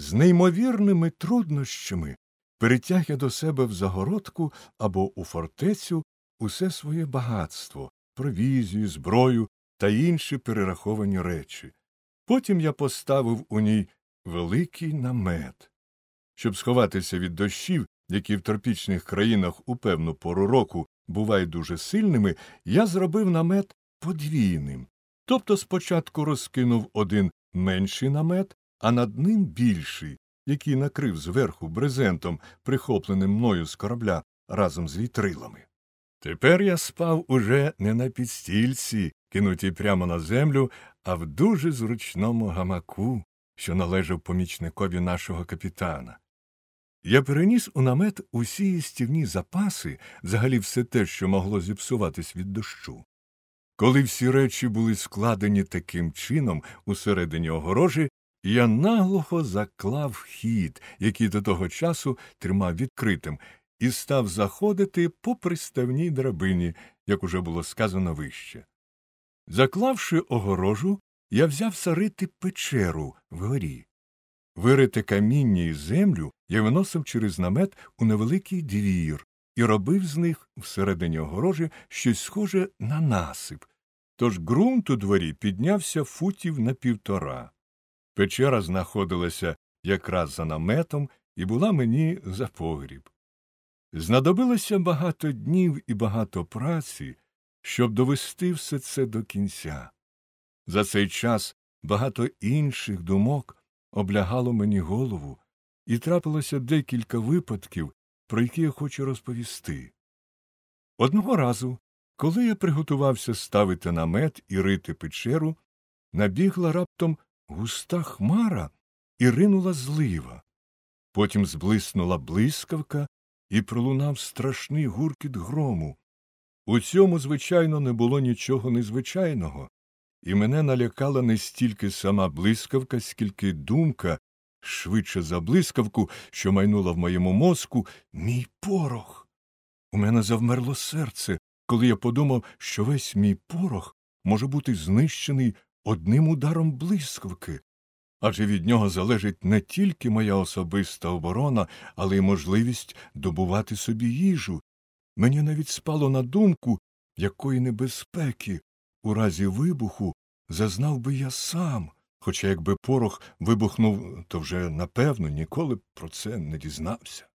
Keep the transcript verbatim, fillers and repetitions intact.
з неймовірними труднощами перетяг я до себе в загородку або у фортецю усе своє багатство, провізію, зброю та інші перераховані речі. Потім я поставив у ній великий намет. Щоб сховатися від дощів, які в тропічних країнах у певну пору року бувають дуже сильними, я зробив намет подвійним. Тобто спочатку розкинув один менший намет, а над ним більший, який накрив зверху брезентом, прихопленим мною з корабля разом з вітрилами. Тепер я спав уже не на підстільці, кинутій прямо на землю, а в дуже зручному гамаку, що належав помічникові нашого капітана. Я переніс у намет усі їстівні запаси, взагалі все те, що могло зіпсуватись від дощу. Коли всі речі були складені таким чином усередині огорожі, я наглухо заклав вхід, який до того часу тримав відкритим, і став заходити по приставній драбині, як уже було сказано вище. Заклавши огорожу, я взявся рити печеру вгорі. Вирите каміння і землю я виносив через намет у невеликий двір і робив з них всередині огорожі щось схоже на насип, тож ґрунт у дворі піднявся футів на півтора. Печера знаходилася якраз за наметом і була мені за погріб. Знадобилося багато днів і багато праці, щоб довести все це до кінця. За цей час багато інших думок облягало мені голову, і трапилося декілька випадків, про які я хочу розповісти. Одного разу, коли я приготувався ставити намет і рити печеру, набігла раптом густа хмара і ринула злива. Потім зблиснула блискавка і пролунав страшний гуркіт грому. У цьому, звичайно, не було нічого незвичайного, і мене налякала не стільки сама блискавка, скільки думка, швидше за блискавку, що майнула в моєму мозку, мій порох. У мене завмерло серце, коли я подумав, що весь мій порох може бути знищений одним ударом блискавки, адже від нього залежить не тільки моя особиста оборона, але й можливість добувати собі їжу. Мені навіть спало на думку, якої небезпеки у разі вибуху зазнав би я сам, хоча якби порох вибухнув, то вже, напевно, ніколи б про це не дізнався.